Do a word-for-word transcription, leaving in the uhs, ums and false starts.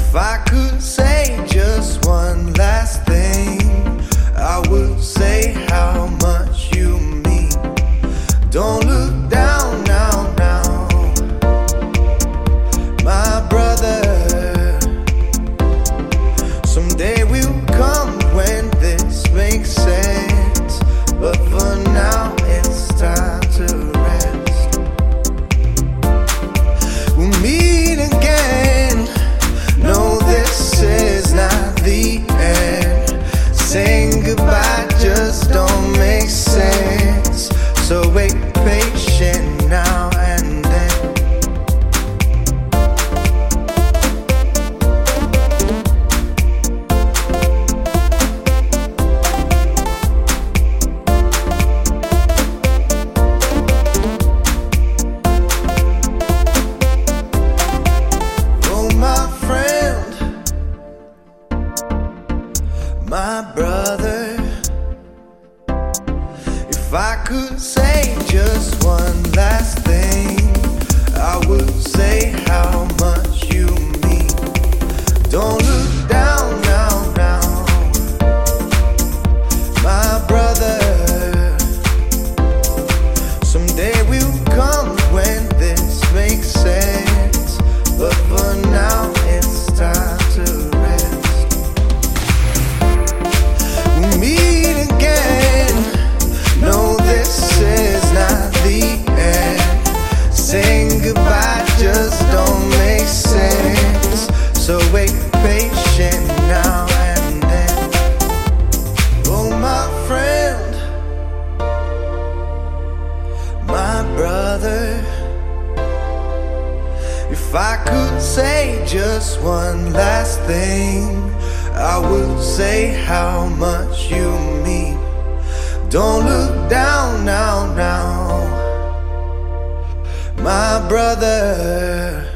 If I could say just one last thing, I would say how much you mean. Don't look down now, now, my brother. Someday will come when this makes sense, but for now it's time to rest. We'll meet again. No, this is not the end. Saying goodbye just don't make sense. So wait patient now and then. Oh, my friend, my brother, if I could say just one last thing, I would say how much you mean. Don't look down now, now, my brother. Someday will come when this makes sense, but for now it's time to rest. We'll meet again. No, this is not the end. Saying goodbye just don't make sense. So wait patient now and then. Oh, my friend, my brother, if I could say just one last thing, I would say how much you mean. Don't look down now, now, my brother.